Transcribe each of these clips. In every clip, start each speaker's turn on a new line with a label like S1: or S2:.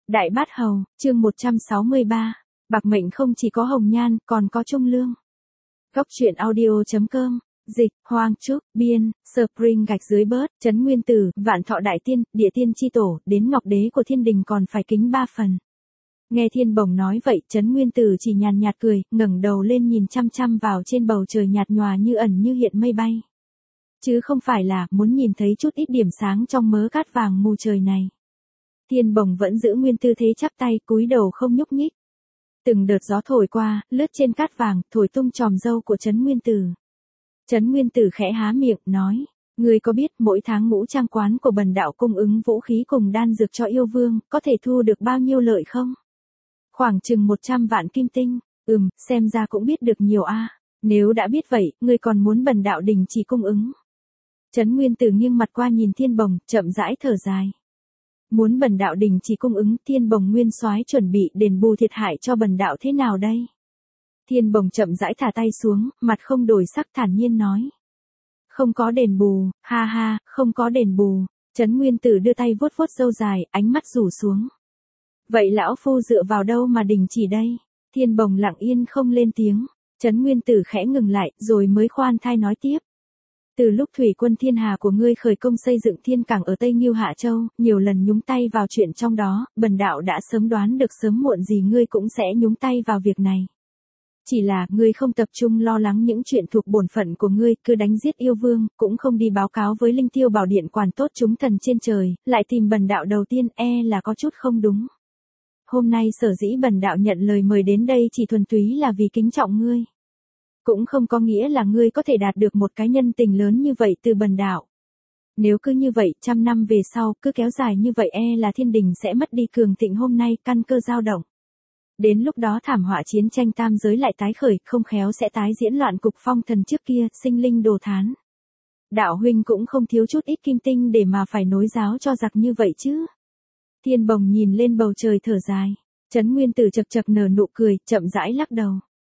S1: Đại Bát Hầu, chương 163. Bạc mệnh không chỉ có hồng nhan, còn có trung lương. Góc truyện audio.com, dịch, Hoang Trúc, biên, Spring gạch dưới bớt, Trấn Nguyên Tử, Vạn Thọ Đại Tiên, Địa Tiên Chi Tổ, đến Ngọc Đế của Thiên Đình còn phải kính 3 phần. Nghe Thiên Bồng nói vậy, Trấn Nguyên Tử chỉ nhàn nhạt cười, ngẩng đầu lên nhìn chăm chăm vào trên bầu trời nhạt nhòa như ẩn như hiện mây bay. Chứ không phải là muốn nhìn thấy chút ít điểm sáng trong mớ cát vàng mù trời này. Thiên Bồng vẫn giữ nguyên tư thế chắp tay, cúi đầu không nhúc nhích. Từng đợt gió thổi qua, lướt trên cát vàng, thổi tung chòm râu của Trấn Nguyên Tử. Trấn Nguyên Tử khẽ há miệng, nói, ngươi có biết mỗi tháng ngũ trang quán của bần đạo cung ứng vũ khí cùng đan dược cho yêu vương, có thể thu được bao nhiêu lợi không? Khoảng chừng 100 vạn kim tinh, xem ra cũng biết được nhiều a. Nếu đã biết vậy, ngươi còn muốn bần đạo đình chỉ cung ứng. Trấn Nguyên Tử nghiêng mặt qua nhìn Thiên Bồng, chậm rãi thở dài. Muốn bần đạo đình chỉ cung ứng, Thiên Bồng nguyên soái chuẩn bị đền bù thiệt hại cho bần đạo thế nào đây? Thiên Bồng chậm rãi thả tay xuống, mặt không đổi sắc thản nhiên nói. Không có đền bù, ha ha, không có đền bù. Trấn Nguyên Tử đưa tay vuốt vuốt râu dài, ánh mắt rủ xuống. Vậy lão phu dựa vào đâu mà đình chỉ đây? Thiên Bồng lặng yên không lên tiếng. Trấn Nguyên Tử khẽ ngừng lại, rồi mới khoan thai nói tiếp. Từ lúc thủy quân thiên hà của ngươi khởi công xây dựng thiên cảng ở Tây Ngưu Hạ Châu, nhiều lần nhúng tay vào chuyện trong đó, bần đạo đã sớm đoán được sớm muộn gì ngươi cũng sẽ nhúng tay vào việc này. Chỉ là, ngươi không tập trung lo lắng những chuyện thuộc bổn phận của ngươi, cứ đánh giết yêu vương, cũng không đi báo cáo với Linh Tiêu Bảo Điện quản tốt chúng thần trên trời, lại tìm bần đạo đầu tiên, là có chút không đúng. Hôm nay sở dĩ bần đạo nhận lời mời đến đây chỉ thuần túy là vì kính trọng ngươi. Cũng không có nghĩa là ngươi có thể đạt được một cái nhân tình lớn như vậy từ bần đạo. Nếu cứ như vậy, 100 năm về sau, cứ kéo dài như vậy là thiên đình sẽ mất đi cường thịnh hôm nay, căn cơ dao động. Đến lúc đó thảm họa chiến tranh tam giới lại tái khởi, không khéo sẽ tái diễn loạn cục phong thần trước kia, sinh linh đồ thán. Đạo huynh cũng không thiếu chút ít kim tinh để mà phải nối giáo cho giặc như vậy chứ. Thiên Bồng nhìn lên bầu trời thở dài. Trấn Nguyên Tử chật chật nở nụ cười, chậm rãi lắc đầu.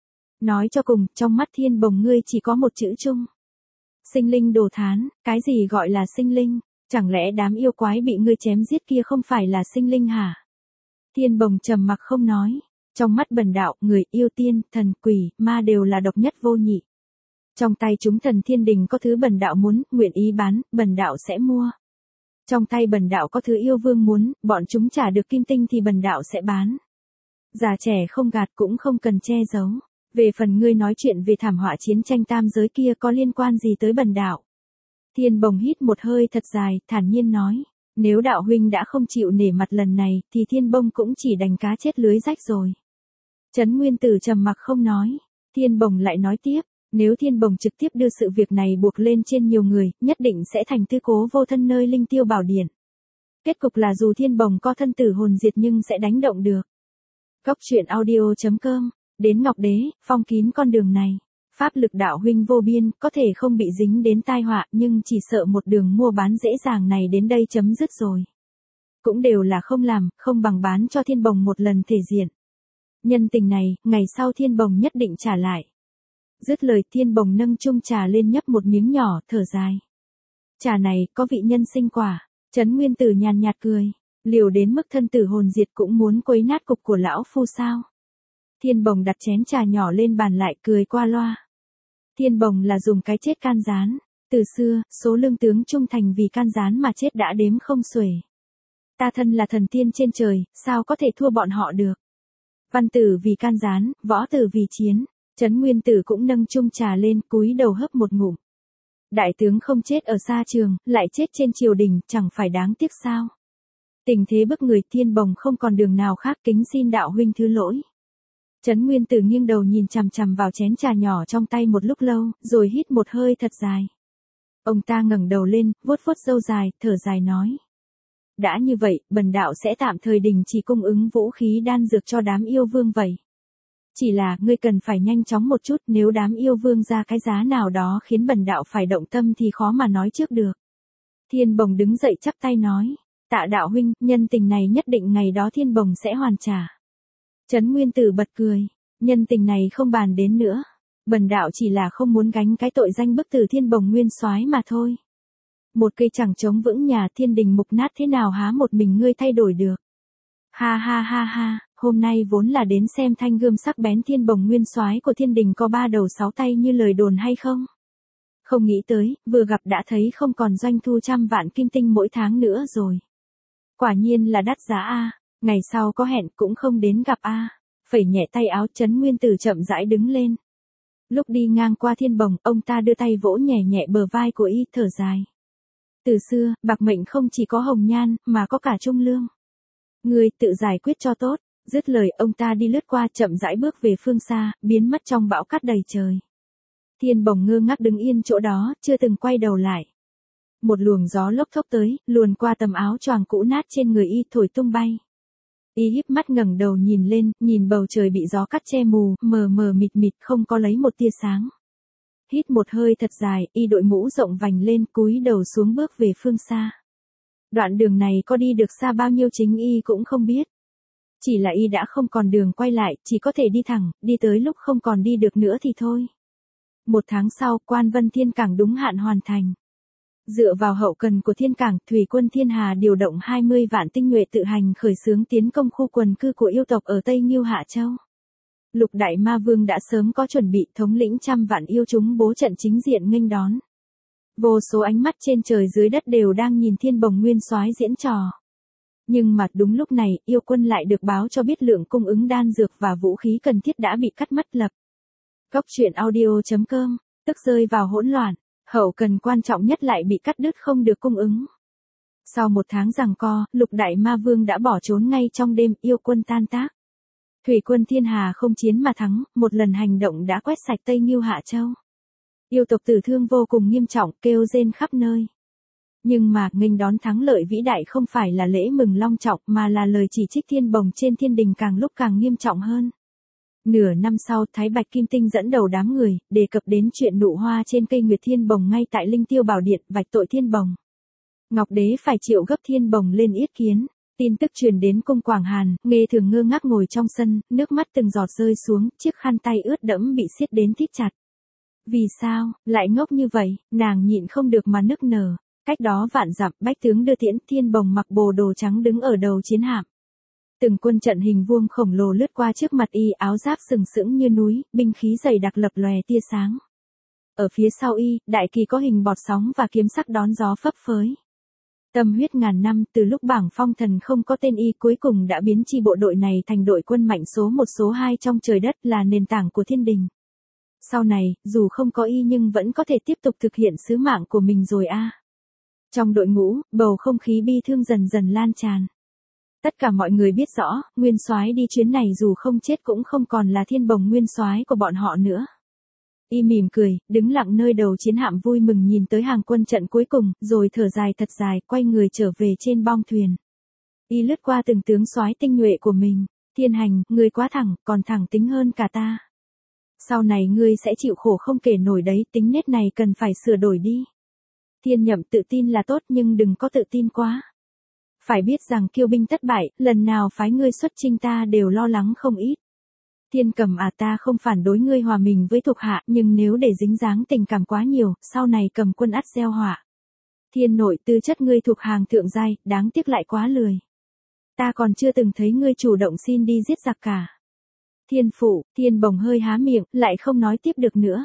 S1: Nói cho cùng, trong mắt Thiên Bồng ngươi chỉ có một chữ chung. Sinh linh đồ thán, cái gì gọi là sinh linh? Chẳng lẽ đám yêu quái bị ngươi chém giết kia không phải là sinh linh hả? Thiên Bồng trầm mặc không nói. Trong mắt bần đạo, người, yêu tiên, thần, quỷ, ma đều là độc nhất vô nhị. Trong tay chúng thần thiên đình có thứ bần đạo muốn, nguyện ý bán, bần đạo sẽ mua. Trong tay bần đạo có thứ yêu vương muốn, bọn chúng trả được kim tinh thì bần đạo sẽ bán. Già trẻ không gạt cũng không cần che giấu. Về phần ngươi nói chuyện về thảm họa chiến tranh tam giới kia có liên quan gì tới bần đạo? Thiên Bồng hít một hơi thật dài, thản nhiên nói. Nếu đạo huynh đã không chịu nể mặt lần này, thì Thiên Bồng cũng chỉ đành cá chết lưới rách rồi. Trấn Nguyên Tử trầm mặc không nói. Thiên Bồng lại nói tiếp. Nếu Thiên Bồng trực tiếp đưa sự việc này buộc lên trên nhiều người, nhất định sẽ thành tư cố vô thân nơi Linh Tiêu Bảo Điện. Kết cục là dù Thiên Bồng có thân tử hồn diệt nhưng sẽ đánh động được. Góc truyện audio.com, đến Ngọc Đế, phong kín con đường này. Pháp lực đạo huynh vô biên, có thể không bị dính đến tai họa, nhưng chỉ sợ một đường mua bán dễ dàng này đến đây chấm dứt rồi. Cũng đều là không làm, không bằng bán cho Thiên Bồng một lần thể diện. Nhân tình này, ngày sau Thiên Bồng nhất định trả lại. Dứt lời, Thiên Bồng nâng chung trà lên nhấp một miếng nhỏ, thở dài. Trà này, có vị nhân sinh quả. Trấn Nguyên Tử nhàn nhạt cười. Liều đến mức thân tử hồn diệt cũng muốn quấy nát cục của lão phu sao? Thiên Bồng đặt chén trà nhỏ lên bàn lại, cười qua loa. Thiên Bồng là dùng cái chết can gián. Từ xưa, số lương tướng trung thành vì can gián mà chết đã đếm không xuể. Ta thân là thần tiên trên trời, sao có thể thua bọn họ được? Văn tử vì can gián, võ tử vì chiến. Trấn Nguyên Tử cũng nâng chung trà lên, cúi đầu hấp một ngụm. Đại tướng không chết ở xa trường, lại chết trên triều đình, chẳng phải đáng tiếc sao? Tình thế bức người, Thiên Bồng không còn đường nào khác, kính xin đạo huynh thứ lỗi. Trấn Nguyên Tử nghiêng đầu nhìn chằm chằm vào chén trà nhỏ trong tay một lúc lâu, rồi hít một hơi thật dài. Ông ta ngẩng đầu lên, vuốt vuốt râu dài, thở dài nói. Đã như vậy, bần đạo sẽ tạm thời đình chỉ cung ứng vũ khí đan dược cho đám yêu vương vậy. Chỉ là, ngươi cần phải nhanh chóng một chút, nếu đám yêu vương ra cái giá nào đó khiến bần đạo phải động tâm thì khó mà nói trước được. Thiên Bồng đứng dậy chắp tay nói. Tạ đạo huynh, nhân tình này nhất định ngày đó Thiên Bồng sẽ hoàn trả. Trấn Nguyên Tử bật cười. Nhân tình này không bàn đến nữa. Bần đạo chỉ là không muốn gánh cái tội danh bức tử Thiên Bồng nguyên soái mà thôi. Một cây chẳng chống vững nhà, thiên đình mục nát thế nào há một mình ngươi thay đổi được. Ha ha ha ha, hôm nay vốn là đến xem thanh gươm sắc bén thiên bồng nguyên soái của thiên đình có 3 đầu 6 tay như lời đồn hay không? Không nghĩ tới, vừa gặp đã thấy không còn doanh thu 100 vạn kim tinh mỗi tháng nữa rồi. Quả nhiên là đắt giá a, ngày sau có hẹn cũng không đến gặp a. Phẩy nhẹ tay áo, Trấn Nguyên Tử chậm rãi đứng lên. Lúc đi ngang qua thiên bồng, ông ta đưa tay vỗ nhẹ nhẹ bờ vai của y, thở dài. Từ xưa, bạc mệnh không chỉ có hồng nhan, mà có cả trung lương. Ngươi tự giải quyết cho tốt. Dứt lời, ông ta đi lướt qua, chậm rãi bước về phương xa, biến mất trong bão cát đầy trời. Thiên bồng ngơ ngác đứng yên chỗ đó, chưa từng quay đầu lại. Một luồng gió lốc thốc tới, luồn qua tấm áo choàng cũ nát trên người y, thổi tung bay. Y híp mắt ngẩng đầu nhìn lên, nhìn bầu trời bị gió cắt che mù, mờ mờ mịt mịt, không có lấy một tia sáng. Hít một hơi thật dài, y đội mũ rộng vành lên, cúi đầu xuống bước về phương xa. Đoạn đường này có đi được xa bao nhiêu chính y cũng không biết. Chỉ là y đã không còn đường quay lại, chỉ có thể đi thẳng, đi tới lúc không còn đi được nữa thì thôi. 1 tháng sau, Quan Vân Thiên Cảng đúng hạn hoàn thành. Dựa vào hậu cần của Thiên Cảng, Thủy quân Thiên Hà điều động 20 vạn tinh nhuệ tự hành khởi xướng tiến công khu quần cư của yêu tộc ở Tây Ngưu Hạ Châu. Lục Đại Ma Vương đã sớm có chuẩn bị, thống lĩnh 100 vạn yêu chúng bố trận chính diện nghênh đón. Vô số ánh mắt trên trời dưới đất đều đang nhìn thiên bồng nguyên soái diễn trò. Nhưng mà đúng lúc này, yêu quân lại được báo cho biết lượng cung ứng đan dược và vũ khí cần thiết đã bị cắt mất lập. Góc truyện audio.com, tức rơi vào hỗn loạn, hậu cần quan trọng nhất lại bị cắt đứt không được cung ứng. Sau 1 tháng giằng co, Lục Đại Ma Vương đã bỏ trốn ngay trong đêm, yêu quân tan tác. Thủy quân Thiên Hà không chiến mà thắng, một lần hành động đã quét sạch Tây Ngưu Hạ Châu. Yêu tộc tử thương vô cùng nghiêm trọng, kêu rên khắp nơi. Nhưng mà, nghênh đón thắng lợi vĩ đại không phải là lễ mừng long trọng mà là lời chỉ trích thiên bồng trên thiên đình càng lúc càng nghiêm trọng hơn. Nửa năm sau, Thái Bạch Kim Tinh dẫn đầu đám người, đề cập đến chuyện nụ hoa trên cây Nguyệt Thiên Bồng ngay tại Linh Tiêu Bảo Điện, vạch tội thiên bồng. Ngọc Đế phải triệu gấp thiên bồng lên yết kiến. Tin tức truyền đến cung Quảng Hàn, Nghê Thường ngơ ngác ngồi trong sân, nước mắt từng giọt rơi xuống, chiếc khăn tay ướt đẫm bị siết đến thít chặt. Vì sao, lại ngốc như vậy, nàng nhịn không được mà nức nở. Cách đó vạn dặm, bách tướng đưa tiễn, thiên bồng mặc bồ đồ trắng đứng ở đầu chiến hạm. Từng quân trận hình vuông khổng lồ lướt qua trước mặt y, áo giáp sừng sững như núi, binh khí dày đặc lập lòe tia sáng. Ở phía sau y, đại kỳ có hình bọt sóng và kiếm sắc đón gió phấp phới. Tâm huyết ngàn năm, từ lúc bảng phong thần không có tên y, cuối cùng đã biến chi bộ đội này thành đội quân mạnh số 1 số 2 trong trời đất, là nền tảng của thiên đình. Sau này, dù không có y nhưng vẫn có thể tiếp tục thực hiện sứ mạng của mình rồi a. Trong đội ngũ, bầu không khí bi thương dần dần lan tràn. Tất cả mọi người biết rõ, nguyên soái đi chuyến này dù không chết cũng không còn là thiên bồng nguyên soái của bọn họ nữa. Y mỉm cười, đứng lặng nơi đầu chiến hạm vui mừng nhìn tới hàng quân trận cuối cùng, rồi thở dài thật dài, quay người trở về trên bong thuyền. Y lướt qua từng tướng soái tinh nhuệ của mình. Thiên Hành, ngươi quá thẳng, còn thẳng tính hơn cả ta. Sau này ngươi sẽ chịu khổ không kể nổi đấy, tính nết này cần phải sửa đổi đi. Thiên Nhậm, tự tin là tốt nhưng đừng có tự tin quá. Phải biết rằng kiêu binh thất bại, lần nào phái ngươi xuất chinh ta đều lo lắng không ít. Thiên Cầm, ta không phản đối ngươi hòa mình với thuộc hạ, nhưng nếu để dính dáng tình cảm quá nhiều, sau này cầm quân ắt gieo họa. Thiên Nội, tư chất ngươi thuộc hàng thượng giai, đáng tiếc lại quá lười. Ta còn chưa từng thấy ngươi chủ động xin đi giết giặc cả. Thiên Phụ, Thiên Bồng hơi há miệng, lại không nói tiếp được nữa.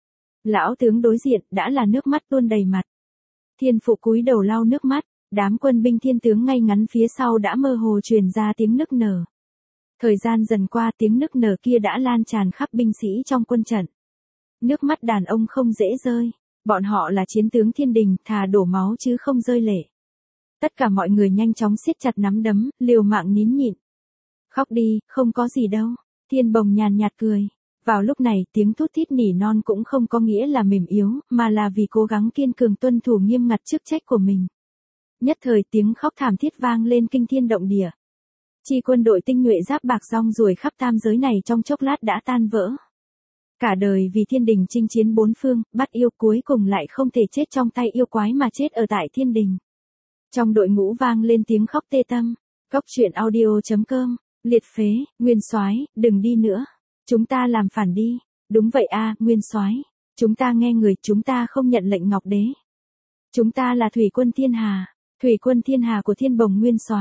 S1: Lão tướng đối diện, đã là nước mắt tuôn đầy mặt. Thiên Phụ cúi đầu lau nước mắt, đám quân binh thiên tướng ngay ngắn phía sau đã mơ hồ truyền ra tiếng nức nở. Thời gian dần qua, tiếng nức nở kia đã lan tràn khắp binh sĩ trong quân trận. Nước mắt đàn ông không dễ rơi, bọn họ là chiến tướng thiên đình, thà đổ máu chứ không rơi lệ. Tất cả mọi người nhanh chóng siết chặt nắm đấm, liều mạng nín nhịn. Khóc đi, không có gì đâu. Thiên Bồng nhàn nhạt cười. Vào lúc này, tiếng thút thít nỉ non cũng không có nghĩa là mềm yếu, mà là vì cố gắng kiên cường tuân thủ nghiêm ngặt chức trách của mình. Nhất thời tiếng khóc thảm thiết vang lên kinh thiên động địa. Chi quân đội tinh nhuệ giáp bạc rong ruổi khắp tam giới này trong chốc lát đã tan vỡ. Cả đời vì thiên đình chinh chiến bốn phương, bắt yêu, cuối cùng lại không thể chết trong tay yêu quái mà chết ở tại thiên đình. Trong đội ngũ vang lên tiếng khóc tê tâm. Góc truyện audio.com, liệt phế, nguyên soái, đừng đi nữa. Chúng ta làm phản đi. Đúng vậy nguyên soái. Chúng ta nghe người, chúng ta không nhận lệnh Ngọc Đế. Chúng ta là thủy quân Thiên Hà. Thủy quân Thiên Hà của thiên bồng nguyên soái.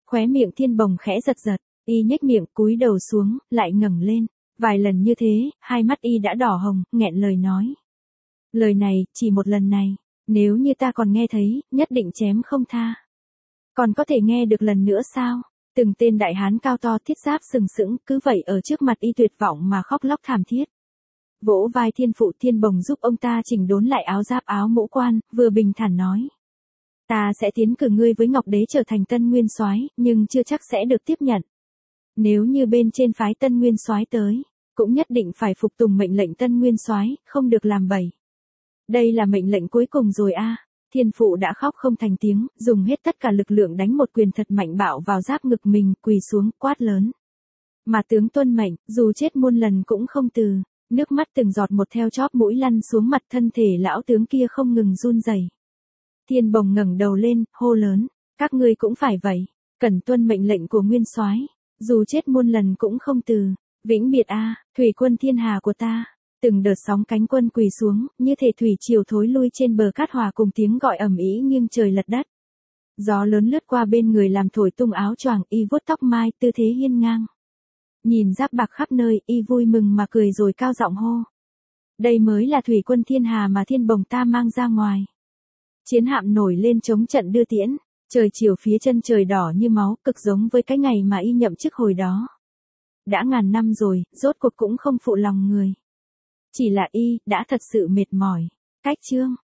S1: Khóe miệng Thiên Bồng khẽ giật giật, y nhếch miệng cúi đầu xuống, lại ngẩng lên. Vài lần như thế, hai mắt y đã đỏ hồng, nghẹn lời nói. Lời này, chỉ một lần này, nếu như ta còn nghe thấy, nhất định chém không tha. Còn có thể nghe được lần nữa sao? Từng tên đại hán cao to thiết giáp sừng sững, cứ vậy ở trước mặt y tuyệt vọng mà khóc lóc thảm thiết. Vỗ vai Thiên Phụ Thiên Bồng giúp ông ta chỉnh đốn lại áo giáp áo mũ quan, vừa bình thản nói. Ta sẽ tiến cử ngươi với Ngọc Đế trở thành Tân Nguyên Soái, nhưng chưa chắc sẽ được tiếp nhận. Nếu như bên trên phái Tân Nguyên Soái tới, cũng nhất định phải phục tùng mệnh lệnh Tân Nguyên Soái, không được làm bậy. Đây là mệnh lệnh cuối cùng rồi a. Thiên Phụ đã khóc không thành tiếng, dùng hết tất cả lực lượng đánh một quyền thật mạnh bạo vào giáp ngực mình, quỳ xuống, quát lớn. Mà tướng tuân mệnh, dù chết muôn lần cũng không từ. Nước mắt từng giọt một theo chóp mũi lăn xuống mặt, thân thể lão tướng kia không ngừng run rẩy. Thiên Bồng ngẩng đầu lên, hô lớn, các ngươi cũng phải vậy, cần tuân mệnh lệnh của Nguyên Soái, dù chết muôn lần cũng không từ. Vĩnh biệt a, thủy quân thiên hà của ta. Từng đợt sóng cánh quân quỳ xuống, như thể thủy triều thối lui trên bờ cát hòa cùng tiếng gọi ầm ĩ nghiêng trời lật đất. Gió lớn lướt qua bên người làm thổi tung áo choàng, y vuốt tóc mai, tư thế hiên ngang. Nhìn giáp bạc khắp nơi, y vui mừng mà cười rồi cao giọng hô. Đây mới là thủy quân thiên hà mà Thiên Bồng ta mang ra ngoài. Chiến hạm nổi lên chống trận đưa tiễn, trời chiều phía chân trời đỏ như máu, cực giống với cái ngày mà y nhậm chức hồi đó. Đã ngàn năm rồi, rốt cuộc cũng không phụ lòng người. Chỉ là y, đã thật sự mệt mỏi. Cách chương